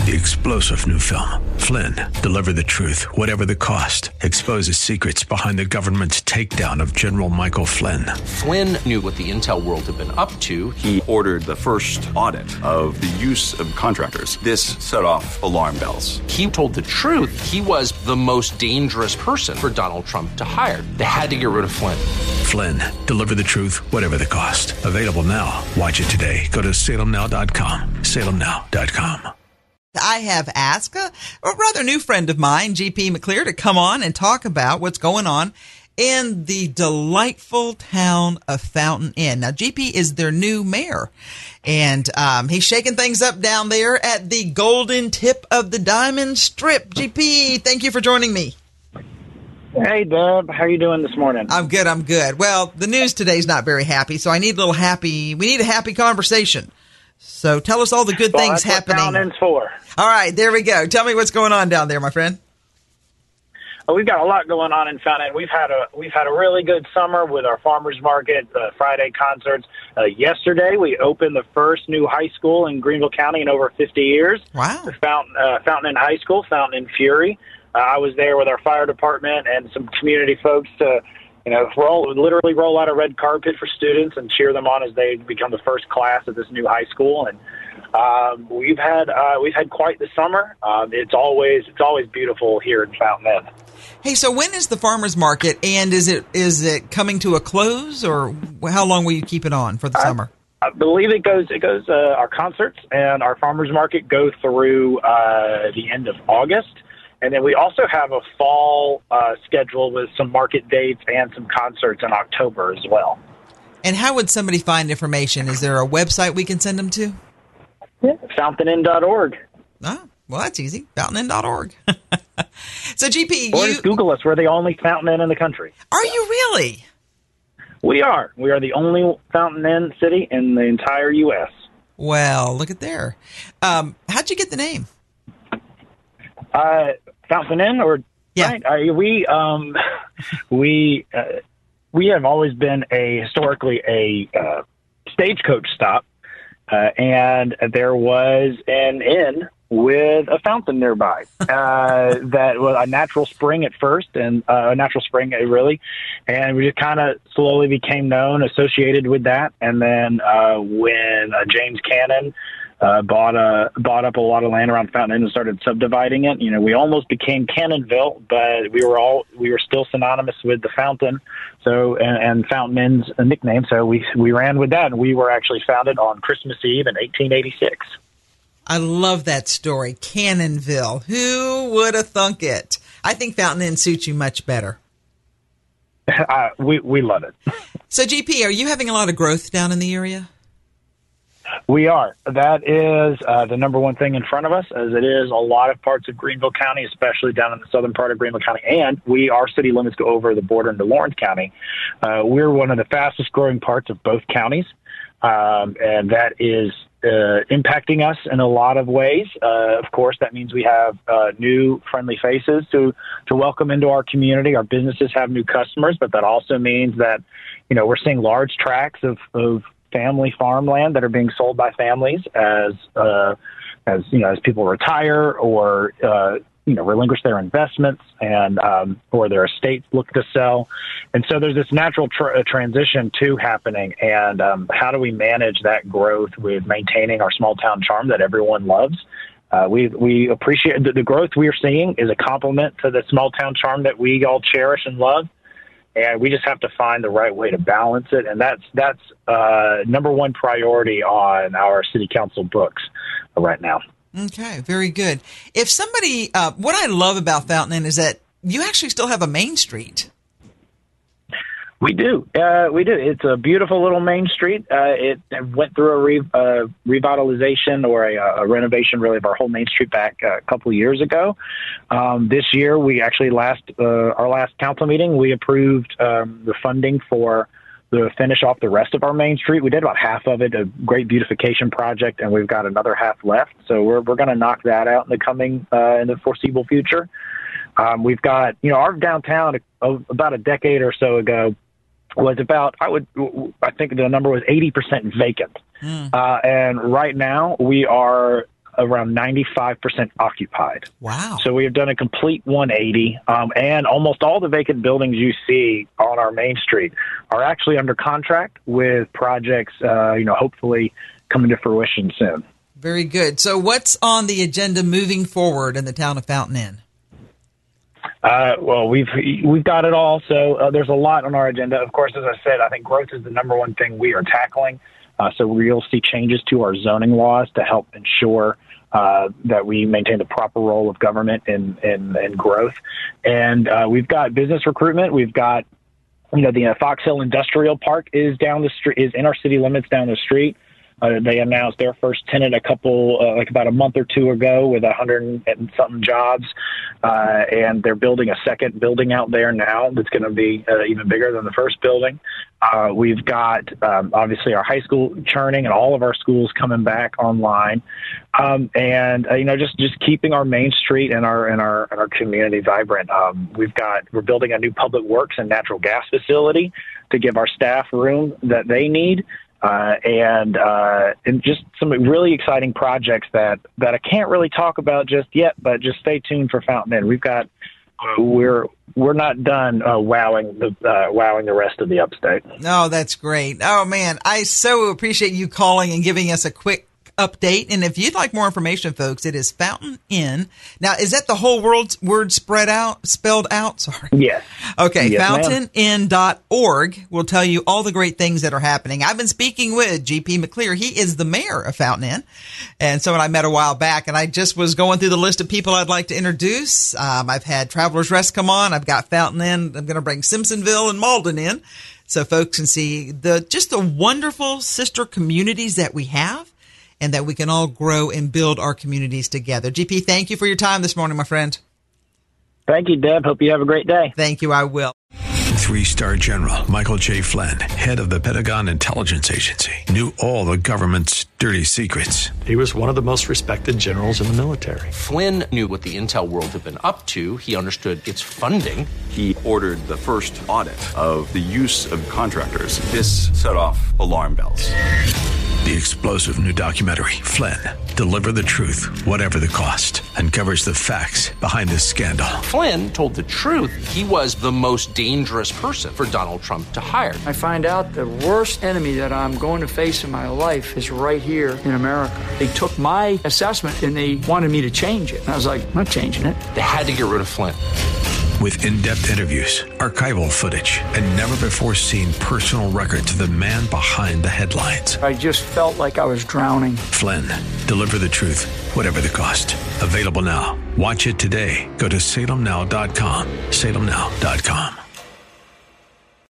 the explosive new film, Flynn, Deliver the Truth, Whatever the Cost, exposes secrets behind the government's takedown of General Michael Flynn. Flynn knew what the intel world had been up to. He ordered the first audit of the use of contractors. This set off alarm bells. He told the truth. He was the most dangerous person for Donald Trump to hire. They had to get rid of Flynn. Flynn, Deliver the Truth, Whatever the Cost. Available now. Watch it today. Go to salemnow.com. salemnow.com. I have asked a rather new friend of mine, GP McClear, to come on and talk about what's going on in the delightful town of Fountain Inn. Now, GP is their new mayor, and he's shaking things up down there at the golden tip of the Diamond Strip. GP, thank you for joining me. Hey, Deb. How are you doing this morning? I'm good. Well, the news today is not very happy, so we need a happy conversation. So tell us all the good things that's happening. What Fountain Inn's for. All right, there we go. Tell me what's going on down there, my friend. We've got a lot going on in Fountain Inn. We've had a really good summer with our farmers market, Friday concerts. Yesterday, we opened the first new high school in Greenville County in over 50 years. Wow. The Fountain Inn High School, Fountain Inn Fury. I was there with our fire department and some community folks to, literally roll out a red carpet for students and cheer them on as they become the first class at this new high school. And we've had quite the summer. It's always beautiful here in Fountain Inn. Hey, so when is the farmers market, and is it coming to a close, or how long will you keep it on for the summer? I believe it goes. Our concerts and our farmers market go through the end of August. And then we also have a fall schedule with some market dates and some concerts in October as well. And how would somebody find information? Is there a website we can send them to? Yeah, fountainin.org. Oh, well, that's easy. Fountainin.org. So, GP, or just Google us. We're the only Fountain Inn in the country. Are you really? We are. We are the only Fountain Inn city in the entire U.S. Well, look at there. How'd you get the name? Fountain Inn, or yeah, right? We have always been historically a stagecoach stop, and there was an inn with a fountain nearby that was a natural spring at first, and a natural spring really, and we just kind of slowly became known, associated with that, and then when James Cannon bought up a lot of land around Fountain Inn and started subdividing it. We almost became Cannonville, but we were still synonymous with the fountain. So and Fountain Inn's a nickname. So we ran with that, and we were actually founded on Christmas Eve in 1886. I love that story, Cannonville. Who would have thunk it? I think Fountain Inn suits you much better. We love it. So, GP, are you having a lot of growth down in the area? We are. That is the number one thing in front of us, as it is a lot of parts of Greenville County, especially down in the southern part of Greenville County. And our city limits go over the border into Lawrence County. We're one of the fastest growing parts of both counties, and that is impacting us in a lot of ways. Of course, that means we have new friendly faces to welcome into our community. Our businesses have new customers, but that also means that, we're seeing large tracts of family farmland that are being sold by families as people retire or relinquish their investments and or their estates look to sell. And so there's this natural transition too happening. And how do we manage that growth with maintaining our small town charm that everyone loves? We appreciate the growth we are seeing is a compliment to the small town charm that we all cherish and love. And we just have to find the right way to balance it. And that's number one priority on our city council books right now. Okay, very good. If somebody, what I love about Fountain Inn is that you actually still have a main street. We do. It's a beautiful little main street. It went through a revitalization or a renovation, really, of our whole main street back a couple of years ago. This year, we actually our last council meeting, we approved the funding for the finish off the rest of our main street. We did about half of it, a great beautification project, and we've got another half left. So we're going to knock that out in the foreseeable future. We've got, our downtown about a decade or so ago was about, I think the number was 80% vacant. And right now we are around 95% occupied. Wow. So we have done a complete 180, and almost all the vacant buildings you see on our main street are actually under contract with projects, hopefully coming to fruition soon. Very good. So what's on the agenda moving forward in the town of Fountain Inn? Well, we've got it all. So there's a lot on our agenda. Of course, as I said, I think growth is the number one thing we are tackling. So we'll see changes to our zoning laws to help ensure that we maintain the proper role of government in growth. And we've got business recruitment. We've got, the Fox Hill Industrial Park is down the street, is in our city limits down the street. They announced their first tenant about a month or two ago with 100 and something jobs. And they're building a second building out there now that's going to be even bigger than the first building. We've got, obviously, our high school churning and all of our schools coming back online. Just keeping our main street and our community vibrant. We're building a new public works and natural gas facility to give our staff room that they need. And just some really exciting projects that I can't really talk about just yet, but just stay tuned for Fountain Inn. We've got we're not done wowing the rest of the upstate. No, that's great. Oh man, I so appreciate you calling and giving us a quick update. And if you'd like more information, folks, it is Fountain Inn. Now, is that the whole word spelled out? Sorry. Yes. Okay. Yes, fountainin.org will tell you all the great things that are happening. I've been speaking with GP McClear. He is the mayor of Fountain Inn. And someone I met a while back, and I just was going through the list of people I'd like to introduce. I've had Travelers Rest come on. I've got Fountain Inn. I'm going to bring Simpsonville and Malden in so folks can see the wonderful sister communities that we have, and that we can all grow and build our communities together. GP, thank you for your time this morning, my friend. Thank you, Deb. Hope you have a great day. Thank you. I will. 3-star General Michael J. Flynn, head of the Pentagon Intelligence Agency, knew all the government's dirty secrets. He was one of the most respected generals in the military. Flynn knew what the intel world had been up to. He understood its funding. He ordered the first audit of the use of contractors. This set off alarm bells. The explosive new documentary, Flynn, Deliver the Truth, Whatever the Cost, uncovers the facts behind this scandal. Flynn told the truth. He was the most dangerous person for Donald Trump to hire. I find out the worst enemy that I'm going to face in my life is right here in America. They took my assessment and they wanted me to change it. And I was like, I'm not changing it. They had to get rid of Flynn. With in-depth interviews, archival footage, and never-before-seen personal records of the man behind the headlines. I just felt like I was drowning. Flynn, Deliver the Truth, Whatever the Cost. Available now. Watch it today. Go to salemnow.com. salemnow.com.